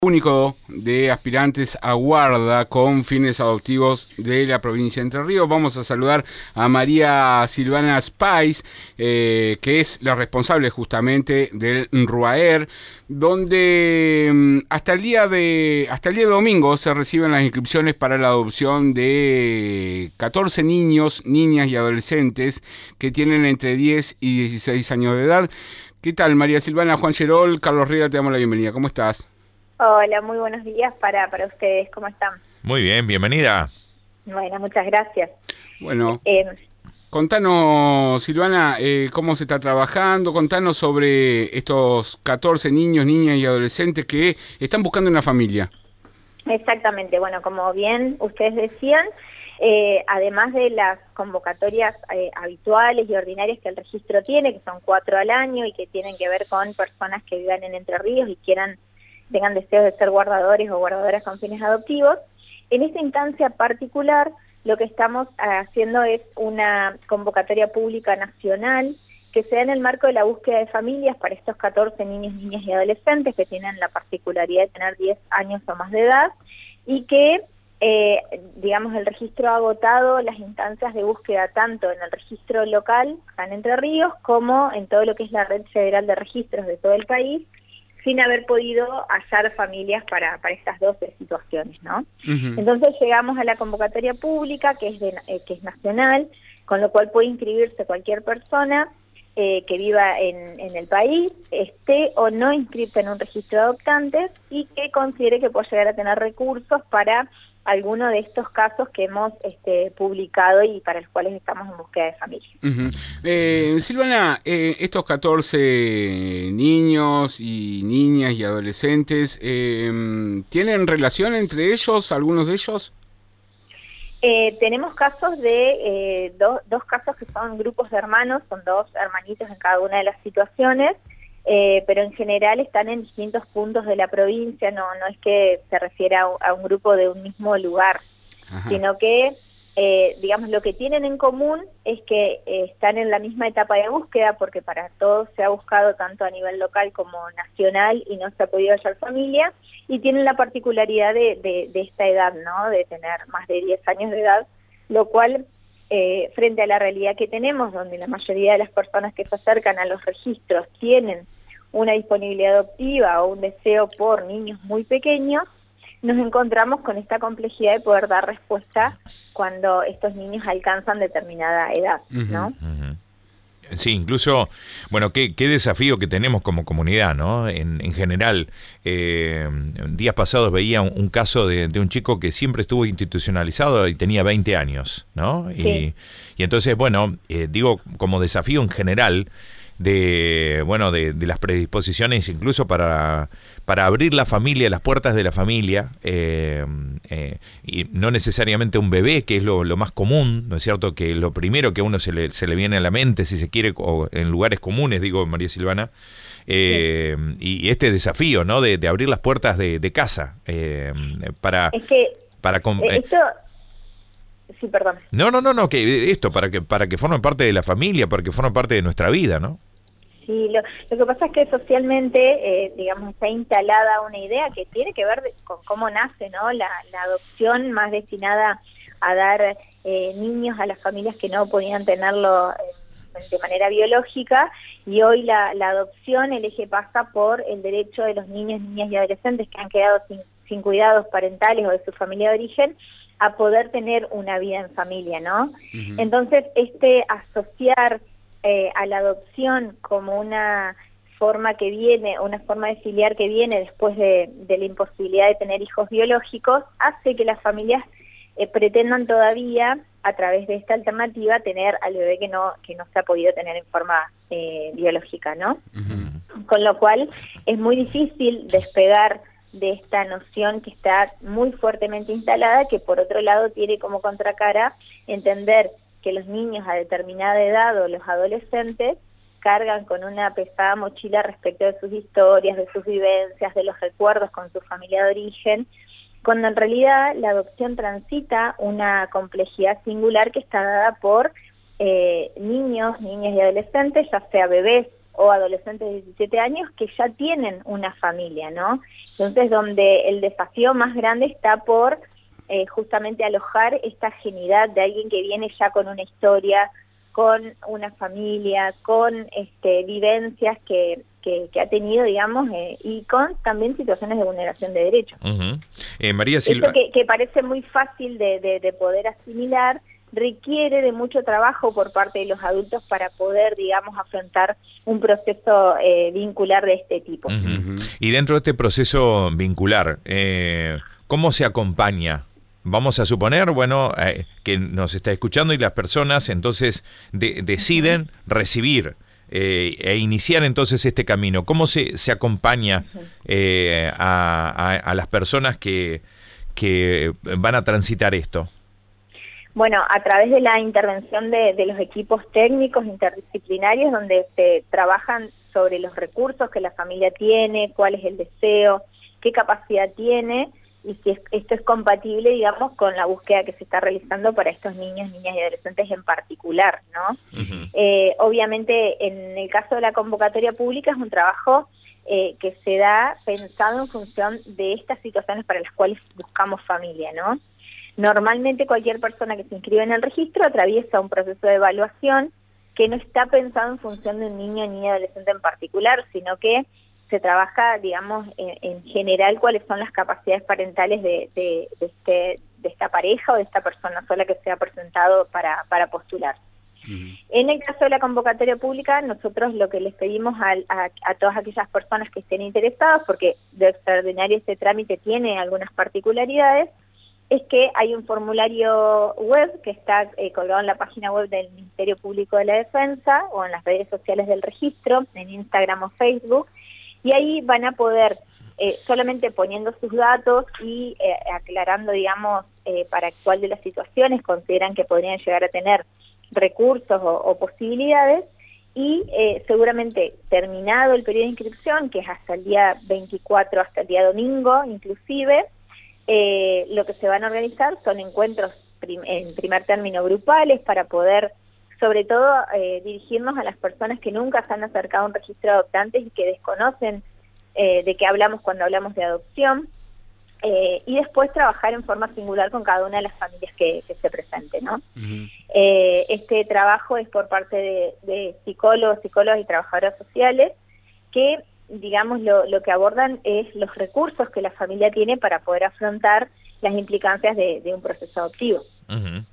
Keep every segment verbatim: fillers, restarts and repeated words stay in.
Único de aspirantes a guarda con fines adoptivos de la provincia de Entre Ríos. Vamos a saludar a María Silvana Spais, eh, que es la responsable justamente del RUAER, donde hasta el día de hasta el día de domingo se reciben las inscripciones para la adopción de catorce niños, niñas y adolescentes que tienen entre diez y dieciséis años de edad. ¿Qué tal, María Silvana? Juan Gerol, Carlos Riera, te damos la bienvenida. ¿Cómo estás? Hola, muy buenos días para, para ustedes. ¿Cómo están? Muy bien, bienvenida. Bueno, muchas gracias. Bueno, eh, contanos, Silvana, eh, cómo se está trabajando. Contanos sobre estos catorce niños, niñas y adolescentes que están buscando una familia. Exactamente. Bueno, como bien ustedes decían, eh, además de las convocatorias eh, habituales y ordinarias que el registro tiene, que son cuatro al año y que tienen que ver con personas que vivan en Entre Ríos y quieran tengan deseos de ser guardadores o guardadoras con fines adoptivos. En esta instancia particular, lo que estamos haciendo es una convocatoria pública nacional que se da en el marco de la búsqueda de familias para estos catorce niños, niñas y adolescentes que tienen la particularidad de tener diez años o más de edad y que, eh, digamos, el registro ha agotado las instancias de búsqueda tanto en el registro local, acá en Entre Ríos, como en todo lo que es la red federal de registros de todo el país, sin haber podido hallar familias para, para estas doce situaciones, ¿no? Uh-huh. Entonces llegamos a la convocatoria pública, que es, de, eh, que es nacional, con lo cual puede inscribirse cualquier persona eh, que viva en, en el país, esté o no inscrita en un registro de adoptantes y que considere que puede llegar a tener recursos para alguno de estos casos que hemos este, publicado y para los cuales estamos en búsqueda de familia. Uh-huh. eh, Silvana, eh, estos catorce niños y niñas y adolescentes, eh, ¿tienen relación entre ellos, algunos de ellos? Eh, tenemos casos de eh, do, dos casos que son grupos de hermanos, son dos hermanitos en cada una de las situaciones, Eh, pero en general están en distintos puntos de la provincia, no no es que se refiera a, a un grupo de un mismo lugar, Ajá. sino que, eh, digamos, lo que tienen en común es que eh, están en la misma etapa de búsqueda, porque para todos se ha buscado tanto a nivel local como nacional y no se ha podido hallar familia, y tienen la particularidad de, de, de esta edad, ¿no?, de tener más de diez años de edad, lo cual, Eh, frente a la realidad que tenemos, donde la mayoría de las personas que se acercan a los registros tienen una disponibilidad adoptiva o un deseo por niños muy pequeños, nos encontramos con esta complejidad de poder dar respuesta cuando estos niños alcanzan determinada edad, ¿no? Uh-huh, uh-huh. Sí, incluso, bueno, qué, qué desafío que tenemos como comunidad, ¿no? En, en general, eh, días pasados veía un, un caso de, de un chico que siempre estuvo institucionalizado y tenía veinte años, ¿no? Sí. Y, y entonces, bueno, eh, digo, como desafío en general de, bueno, de, de las predisposiciones incluso para, para abrir la familia, las puertas de la familia, eh, eh, y no necesariamente un bebé, que es lo, lo más común, ¿no es cierto? Que lo primero que a uno se le, se le viene a la mente, si se quiere, o en lugares comunes, digo, María Silvana, eh, sí. y este desafío, ¿no? De, de abrir las puertas de, de casa, eh, para... Es que para eh, esto... Sí, perdón. No, no, no, no, que esto, para que, para que formen parte de la familia, para que formen parte de nuestra vida, ¿no? Sí, lo, lo que pasa es que socialmente, eh, digamos, está instalada una idea que tiene que ver de, con cómo nace, ¿no? La, la adopción más destinada a dar eh, niños a las familias que no podían tenerlo eh, de manera biológica, y hoy la, la adopción, el eje pasa por el derecho de los niños, niñas y adolescentes que han quedado sin, sin cuidados parentales o de su familia de origen a poder tener una vida en familia, ¿no? Uh-huh. Entonces, este asociar Eh, a la adopción como una forma que viene, una forma de filiar que viene después de, de la imposibilidad de tener hijos biológicos, hace que las familias eh, pretendan todavía, a través de esta alternativa, tener al bebé que no que no se ha podido tener en forma eh, biológica, ¿no? Uh-huh. Con lo cual es muy difícil despegar de esta noción que está muy fuertemente instalada, que por otro lado tiene como contracara entender que los niños a determinada edad o los adolescentes cargan con una pesada mochila respecto de sus historias, de sus vivencias, de los recuerdos con su familia de origen, cuando en realidad la adopción transita una complejidad singular que está dada por eh, niños, niñas y adolescentes, ya sea bebés o adolescentes de diecisiete años que ya tienen una familia, ¿no? Entonces, donde el desafío más grande está por eh, justamente alojar esta genuidad de alguien que viene ya con una historia, con una familia, con este, vivencias que, que, que ha tenido, digamos, eh, y con también situaciones de vulneración de derechos. Uh-huh. eh, María Silva. Eso que, que parece muy fácil de, de, de poder asimilar, requiere de mucho trabajo por parte de los adultos para poder, digamos, afrontar un proceso eh, vincular de este tipo. Uh-huh. Y dentro de este proceso vincular, eh, ¿cómo se acompaña? Vamos a suponer, bueno, eh, que nos está escuchando y las personas entonces de, deciden recibir eh, e iniciar entonces este camino. ¿Cómo se, se acompaña eh, a, a, a las personas que, que van a transitar esto? Bueno, a través de la intervención de, de los equipos técnicos interdisciplinarios, donde se trabajan sobre los recursos que la familia tiene, cuál es el deseo, qué capacidad tiene, y si es, esto es compatible, digamos, con la búsqueda que se está realizando para estos niños, niñas y adolescentes en particular, ¿no? Uh-huh. Eh, obviamente, en el caso de la convocatoria pública es un trabajo eh, que se da pensado en función de estas situaciones para las cuales buscamos familia, ¿no? Normalmente cualquier persona que se inscribe en el registro atraviesa un proceso de evaluación que no está pensado en función de un niño, niña, adolescente en particular, sino que se trabaja, digamos, en, en general cuáles son las capacidades parentales de, de, de, este, de esta pareja o de esta persona sola que se ha presentado para, para postular. Uh-huh. En el caso de la convocatoria pública, nosotros lo que les pedimos a, a, a todas aquellas personas que estén interesadas, porque de extraordinario este trámite tiene algunas particularidades, es que hay un formulario web que está eh, colgado en la página web del Ministerio Público de la Defensa o en las redes sociales del registro, en Instagram o Facebook, y ahí van a poder, eh, solamente poniendo sus datos y eh, aclarando, digamos, eh, para cuál de las situaciones consideran que podrían llegar a tener recursos o, o posibilidades, y eh, seguramente terminado el periodo de inscripción, que es hasta el día veinticuatro, hasta el día domingo inclusive, eh, lo que se van a organizar son encuentros prim- en primer término grupales para poder, sobre todo, eh, dirigirnos a las personas que nunca se han acercado a un registro de adoptantes y que desconocen eh, de qué hablamos cuando hablamos de adopción, eh, y después trabajar en forma singular con cada una de las familias que, que se presenten, ¿no? Uh-huh. Eh, este trabajo es por parte de, de psicólogos, psicólogas y trabajadoras sociales que, digamos, lo, lo que abordan es los recursos que la familia tiene para poder afrontar las implicancias de, de un proceso adoptivo. Uh-huh.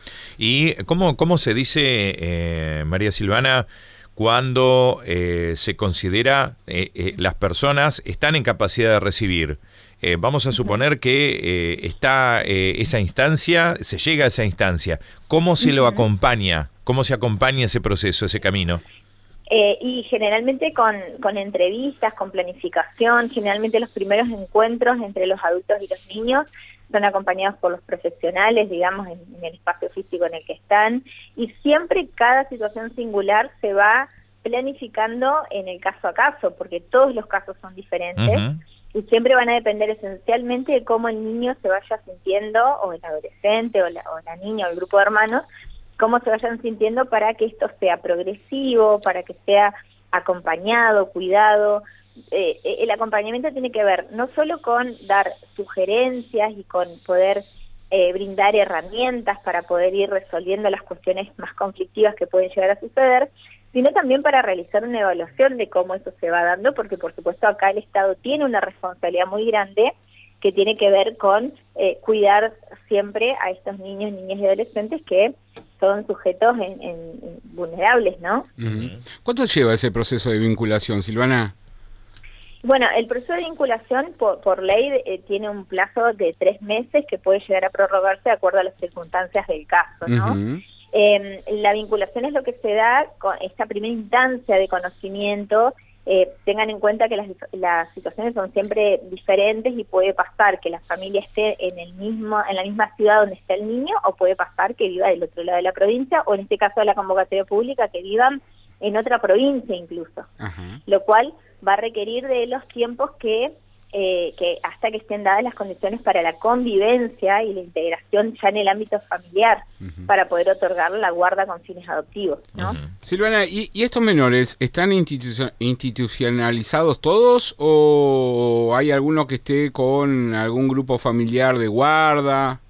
¿Y cómo, cómo se dice, eh, María Silvana, cuando eh, se considera eh, eh, las personas están en capacidad de recibir? Eh, vamos a suponer que eh, está eh, esa instancia, se llega a esa instancia. ¿Cómo se lo acompaña? ¿Cómo se acompaña ese proceso, ese camino? Eh, y generalmente con, con entrevistas, con planificación, generalmente los primeros encuentros entre los adultos y los niños son acompañados por los profesionales, digamos, en, en el espacio físico en el que están, y siempre cada situación singular se va planificando en el caso a caso, porque todos los casos son diferentes, uh-huh. y siempre van a depender esencialmente de cómo el niño se vaya sintiendo, o el adolescente, o la, o la niña, o el grupo de hermanos, cómo se vayan sintiendo para que esto sea progresivo, para que sea acompañado, cuidado. Eh, el acompañamiento tiene que ver no solo con dar sugerencias y con poder eh, brindar herramientas para poder ir resolviendo las cuestiones más conflictivas que pueden llegar a suceder, sino también para realizar una evaluación de cómo eso se va dando, porque por supuesto acá el Estado tiene una responsabilidad muy grande que tiene que ver con eh, cuidar siempre a estos niños, niñas y adolescentes que son sujetos en, en, en vulnerables, ¿no? Uh-huh. ¿Cuánto lleva ese proceso de vinculación, Silvana? Bueno, el proceso de vinculación por, por ley eh, tiene un plazo de tres meses que puede llegar a prorrogarse de acuerdo a las circunstancias del caso, ¿no? Uh-huh. Eh, la vinculación es lo que se da con esta primera instancia de conocimiento. Eh, tengan en cuenta que las, las situaciones son siempre diferentes y puede pasar que la familia esté en el mismo en la misma ciudad donde está el niño, o puede pasar que viva del otro lado de la provincia, o en este caso de la convocatoria pública, que vivan en otra provincia incluso. Uh-huh. Lo cual va a requerir de los tiempos que eh, que hasta que estén dadas las condiciones para la convivencia y la integración ya en el ámbito familiar, uh-huh. para poder otorgar la guarda con fines adoptivos, ¿no? Uh-huh. Silvana, ¿y, ¿y estos menores están institu- institucionalizados todos o hay alguno que esté con algún grupo familiar de guarda?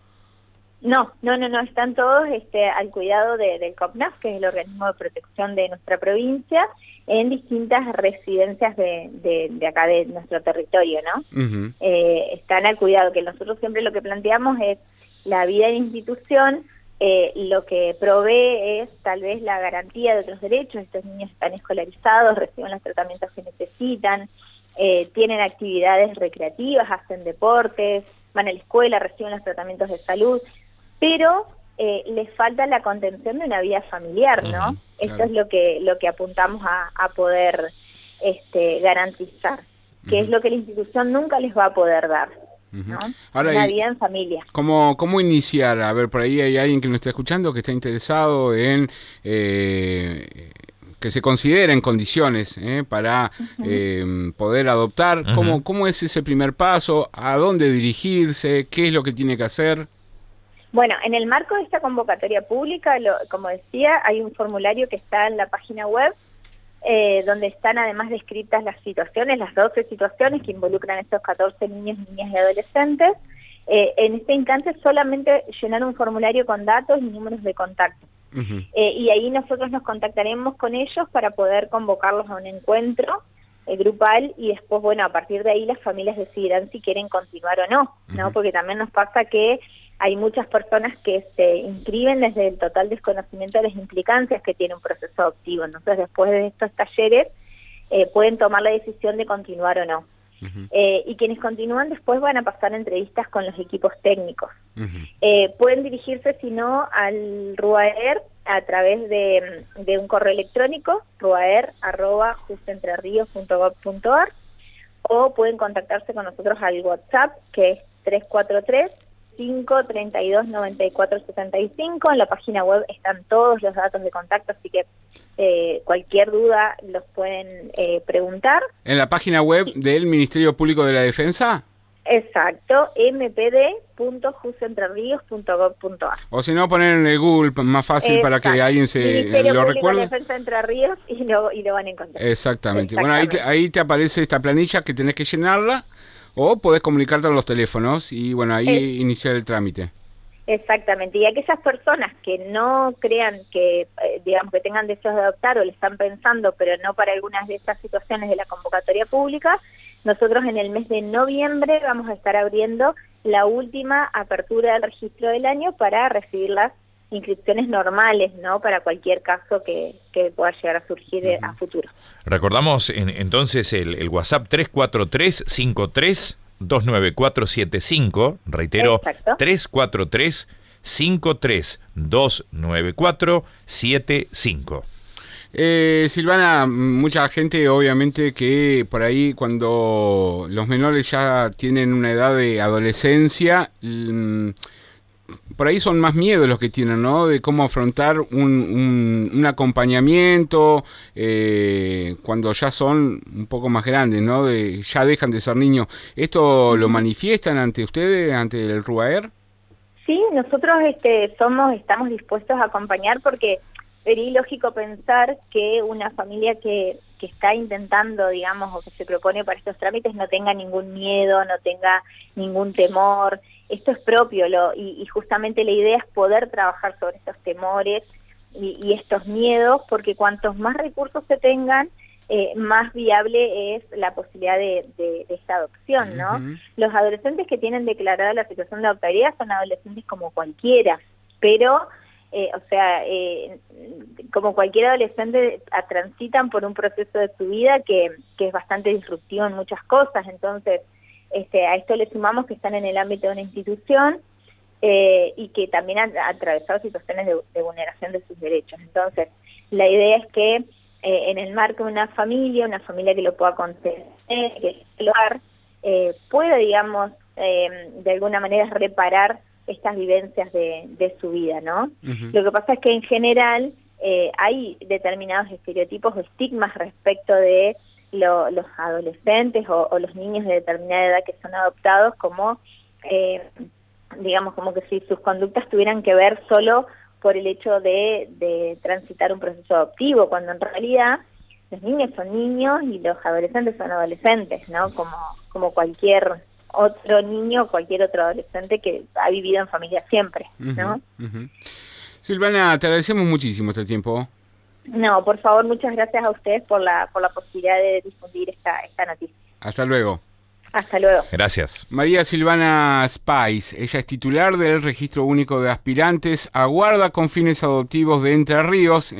No, no, no, no, están todos este, al cuidado de, del COPNAF, que es el organismo de protección de nuestra provincia, en distintas residencias de, de, de acá de nuestro territorio, ¿no? Uh-huh. Eh, están al cuidado, que nosotros siempre lo que planteamos es la vida en institución, eh, lo que provee es tal vez la garantía de otros derechos. Estos niños están escolarizados, reciben los tratamientos que necesitan, eh, tienen actividades recreativas, hacen deportes, van a la escuela, reciben los tratamientos de salud, pero eh, les falta la contención de una vida familiar, ¿no? Uh-huh, claro. Esto es lo que lo que apuntamos a, a poder este, garantizar, que uh-huh. es lo que la institución nunca les va a poder dar, uh-huh. ¿no? Ahora, una vida en familia. ¿cómo, ¿Cómo iniciar? A ver, por ahí hay alguien que nos está escuchando que está interesado en... Eh, que se considera en condiciones eh, para uh-huh. eh, poder adoptar. Uh-huh. ¿Cómo, ¿Cómo es ese primer paso? ¿A dónde dirigirse? ¿Qué es lo que tiene que hacer? Bueno, en el marco de esta convocatoria pública, lo, como decía, hay un formulario que está en la página web, eh, donde están además descritas las situaciones, las doce situaciones que involucran a estos catorce niños, niñas y adolescentes. Eh, en este instante solamente llenar un formulario con datos y números de contacto. Uh-huh. Eh, y ahí nosotros nos contactaremos con ellos para poder convocarlos a un encuentro eh, grupal y después, bueno, a partir de ahí las familias decidirán si quieren continuar o no, ¿no? Uh-huh. Porque también nos pasa que hay muchas personas que se inscriben desde el total desconocimiento de las implicancias que tiene un proceso adoptivo. Entonces, después de estos talleres, eh, pueden tomar la decisión de continuar o no. Uh-huh. Eh, y quienes continúan después van a pasar entrevistas con los equipos técnicos. Uh-huh. Eh, pueden dirigirse, si no, al RUAER a través de, de un correo electrónico, ruaer arroba justentrerrios punto gov punto ar, o pueden contactarse con nosotros al WhatsApp, que es tres cuatro tres, cinco tres dos, nueve cuatro siete cinco. En la página web están todos los datos de contacto, así que eh, cualquier duda los pueden eh, preguntar. ¿En la página web sí. del Ministerio Público de la Defensa? Exacto, m p d punto justentrerrios punto gov punto ar. O si no, poner en el Google, más fácil. Exacto. Para que alguien se Ministerio lo Público recuerde. De Defensa de Entre Ríos y lo, y lo van a encontrar. Exactamente. Bueno, ahí te, ahí te aparece esta planilla que tenés que llenarla, o podés comunicarte a los teléfonos y, bueno, ahí es, iniciar el trámite. Exactamente. Y aquellas personas que no crean que, eh, digamos, que tengan deseos de adoptar o le están pensando, pero no para algunas de estas situaciones de la convocatoria pública, nosotros en el mes de noviembre vamos a estar abriendo la última apertura del registro del año para recibir las inscripciones normales, ¿no? Para cualquier caso que, que pueda llegar a surgir uh-huh. a futuro. Recordamos en, entonces el, el WhatsApp tres cuatro tres, cinco tres dos nueve cuatro siete cinco, reitero, exacto. tres cuatro tres, cinco tres dos nueve cuatro siete cinco. Eh, Silvana, mucha gente obviamente que por ahí cuando los menores ya tienen una edad de adolescencia, mmm, por ahí son más miedos los que tienen, ¿no? De cómo afrontar un, un, un acompañamiento eh, cuando ya son un poco más grandes, ¿no? De, ya dejan de ser niños. ¿Esto lo manifiestan ante ustedes, ante el RUAER? Sí, nosotros este, somos, estamos dispuestos a acompañar porque sería ilógico pensar que una familia que, que está intentando, digamos, o que se propone para estos trámites no tenga ningún miedo, no tenga ningún temor. Esto es propio lo, y, y justamente la idea es poder trabajar sobre estos temores y, y estos miedos, porque cuantos más recursos se tengan, eh, más viable es la posibilidad de, de, de esta adopción, ¿no? Uh-huh. Los adolescentes que tienen declarada la situación de adoptabilidad son adolescentes como cualquiera, pero, eh, o sea, eh, como cualquier adolescente a, transitan por un proceso de su vida que, que es bastante disruptivo en muchas cosas, entonces Este, a esto le sumamos que están en el ámbito de una institución eh, y que también han atravesado situaciones de, de vulneración de sus derechos. Entonces, la idea es que eh, en el marco de una familia, una familia que lo pueda contener, que lo haga, eh, pueda, digamos, eh, de alguna manera reparar estas vivencias de, de su vida, ¿no? Uh-huh. Lo que pasa es que en general eh, hay determinados estereotipos o estigmas respecto de lo, los adolescentes o, o los niños de determinada edad que son adoptados como, eh, digamos, como que si sus conductas tuvieran que ver solo por el hecho de, de transitar un proceso adoptivo, cuando en realidad los niños son niños y los adolescentes son adolescentes, ¿no? Como, como cualquier otro niño, cualquier otro adolescente que ha vivido en familia siempre, ¿no? Uh-huh, uh-huh. Silvana, te agradecemos muchísimo este tiempo. No, por favor, muchas gracias a ustedes por la por la posibilidad de difundir esta esta noticia. Hasta luego. Hasta luego. Gracias. María Silvana Spice, ella es titular del Registro Único de Aspirantes, aguarda con fines adoptivos de Entre Ríos.